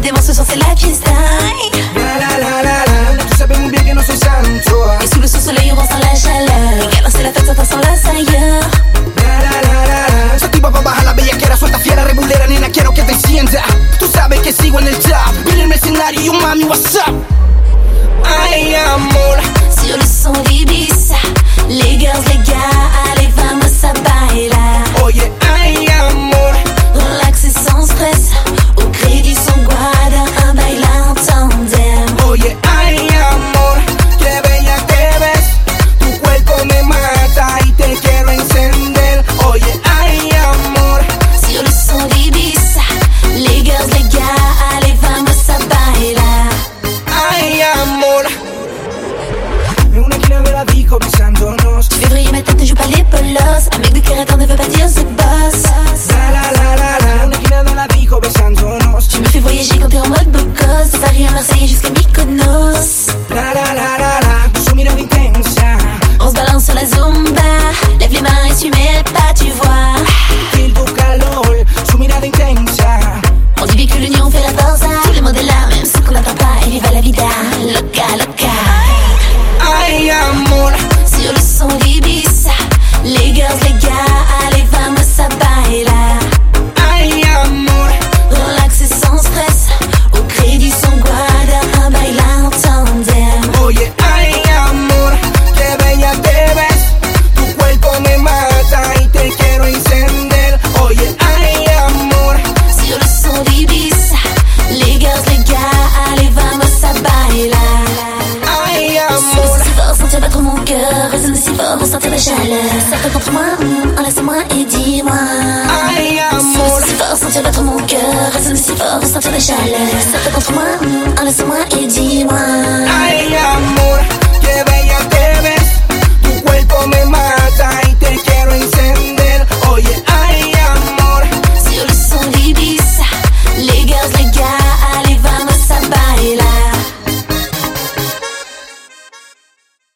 démence ce soir c'est la fiesta. Tú sabes muy bien que no soy santo. Et sous le sous-soleil on ressent la chaleur. Et alors c'est la fête, ça sent la sailleur. Soy tipo pa' bajar la bellaquera, suelta fiera, rebulera, nena, quiero que te sienta. Tú sabes que sigo en el top, viene el mercenario y mami, what's up? Ay, amor. Sur le son d'Ibiza, les girls, les gars, allez vamos a bailar. Oye, ay, amor. Relax et sans stress, au crédit sans guarda, un baile en tandem. Oye, ay, amor, qué bella te ves. Tu cuerpo me mata y te quiero encender. Oye, ay, amor. Sur le son d'Ibiza, les girls, les gars, allez vamos a bailar. Ay, amor. En una esquina de la disco besándonos. Février matin ne joue pas les polos. Un mec de Kératin ne veut pas dire c'est boss. En una esquina de la disco besándonos. Tu me fais voyager quand t'es en mode beau gosse. De Paris à Marseille jusqu'à Mykonos. Su mirada intensa. On se balance sur la Zumba. Lève les mains et tu mets pas, tu vois. Feel tu calor, su mirada intensa. On dit que l'union fait la force. Tous les mots de là, même ceux qu'on n'entend pas. Et viva la vida, loca, loca. Ay, amor. Sur le son d'Ibiza, les girls, les gars, allez vamos a bailar. Ay, amor. Relax et sans stress, au crédit sans guarda, un baile en tandem. Oye, ay, amor, qué bella te ves. Tu cuerpo me mata y te quiero encender. Oye, ay, amor. Sur le son d'Ibiza, les girls, les gars, allez vamos a bailar. Ay, amor. Si fort, sentir battre mon cœur, résonne si fort pour sentir la chaleur. Certains contre moi, enlace-moi et dis-moi. Ay, amor. Si fort, sentir battre mon cœur, résonne si fort pour sentir la chaleur. Certains contre moi, enlace-moi et dis-moi. Ay, amor.